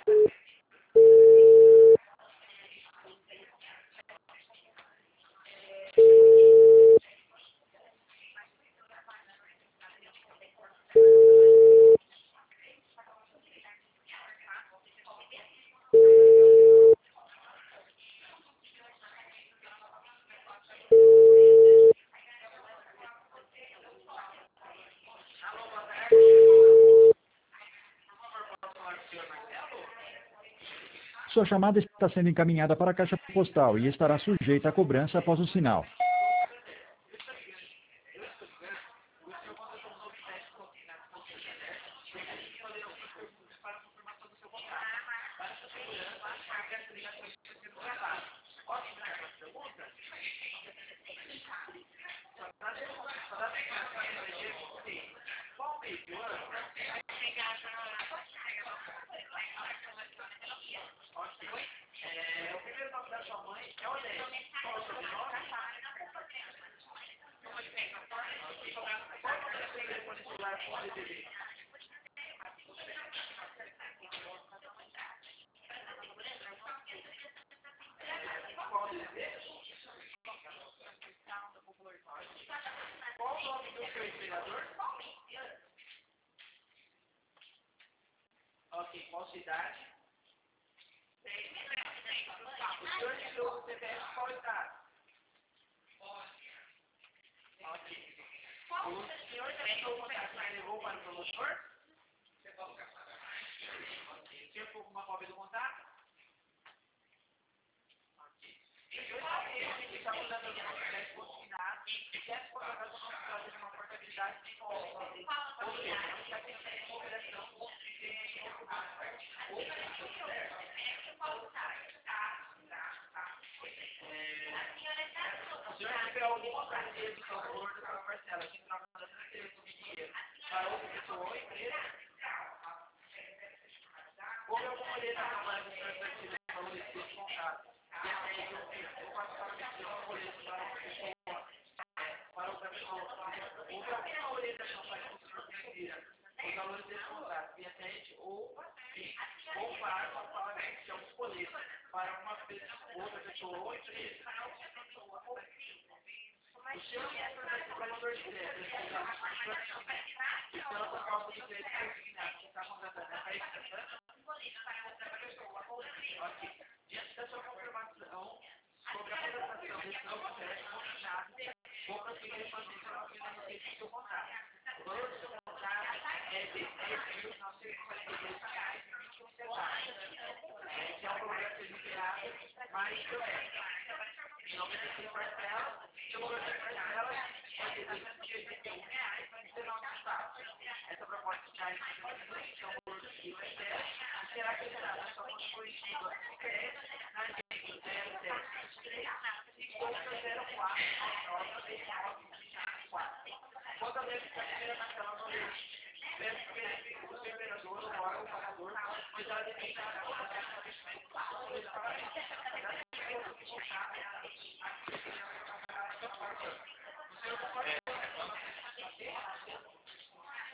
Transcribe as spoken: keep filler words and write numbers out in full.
Sua chamada está sendo encaminhada para a caixa postal e estará sujeita a cobrança após o sinal. Ok, qual cidade? O senhor tirou o C P F qual estado? Ok. O senhor já tirou o contato e levou para o promotor? Ok. O senhor ficou com uma cópia do contato? Ok. O senhor está usando o C P F consignado e quer contratar com uma cópia de uma portabilidade de volta. Ou seja, não está tendo uma operação o senhor recebeu alguma carteira de favor da sua parcela que troca da carteira de dinheiro para outra pessoa ou empresa? Houve alguma orientação mais do senhor perceber o valor desse contrato? E até aí eu fiz, eu faço para meter uma boleto para uma pessoa, para outra pessoa. Houve alguma orientação para que o senhor prefira os valores desse contrato? E até ou, ou para o pagamento de alguns boletos para uma pessoa, outra pessoa ou empresa? O senhor quer tratar com o valor de crédito, então por causa do crédito consignado que está contratando, é para isso que está dando? Ok. Diante da sua confirmação sobre a contratação desse novo crédito consignado, vou prosseguir fazer a finalização do seu contrato. O valor do seu contrato é de dez mil novecentos e quarenta e dois reais e vinte e um centavos, que é um valor a ser liberado, mas também, em noventa e seis parcelas, o valor das parcelas é de oitenta e um reais e dezenove centavos. Essa proposta de área de distribuição do valor do I P S será acreditada na sua conta coletiva na agência zero sete três e conta zero quatro nove três nove vinte e quatro. Quanto a deve ser naquela valor, deve verificar o seu operador ou órgão pagador, pois ela depende da